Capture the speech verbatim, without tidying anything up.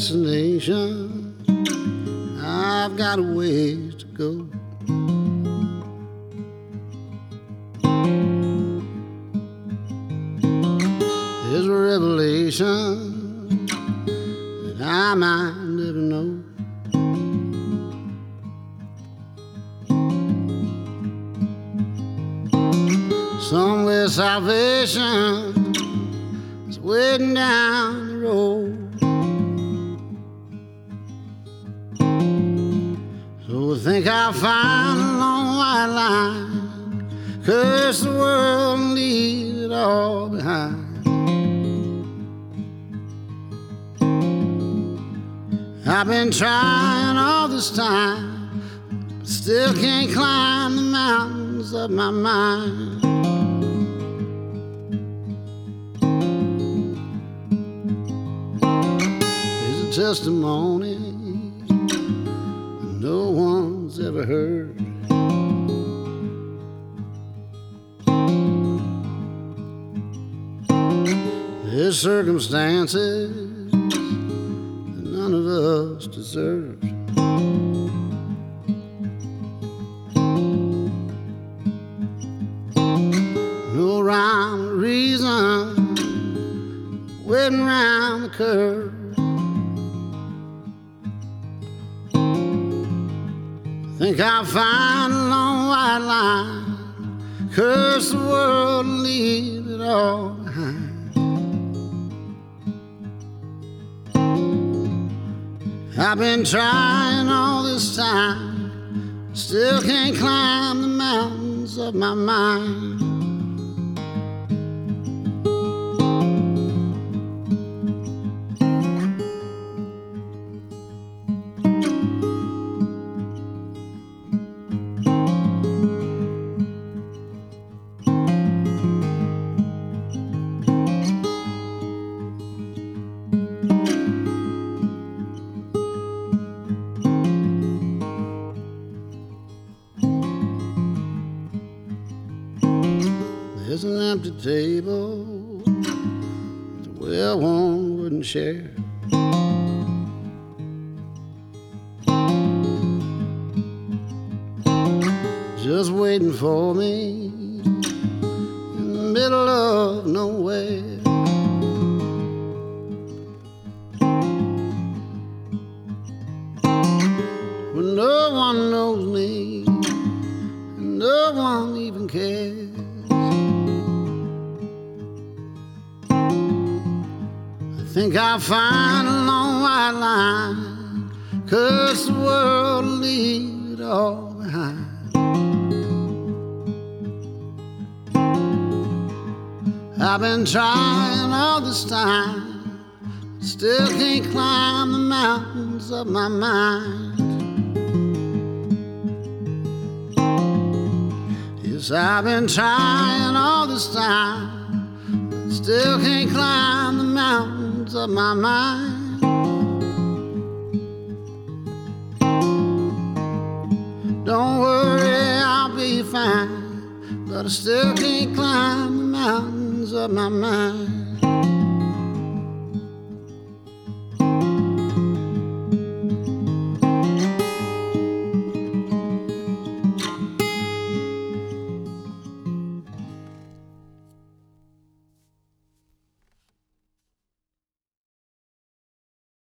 destination. I've got a ways to go. There's a revelation that I might never know. Somewhere salvation is waiting down the road. So I think I'll find a long white line, curse the world and leave it all behind. I've been trying all this time, but still can't climb the mountains of my mind. There's a testimony no one's ever heard. There's circumstances that none of us deserve. No rhyme or reason waiting around the curve. Think I'll find a long white line, curse the world and leave it all behind. I've been trying all this time, still can't climb the mountains of my mind. There's an empty table the well one wouldn't share. Just waiting for me in the middle of nowhere. When no one knows me and no one even cares. I think I'll find a long white line, curse the world and leave it all behind. I've been trying all this time, still can't climb the mountains of my mind. Yes, I've been trying all this time, still can't climb the mountains of my mind. Don't worry, I'll be fine, but I still can't climb the mountains of my mind.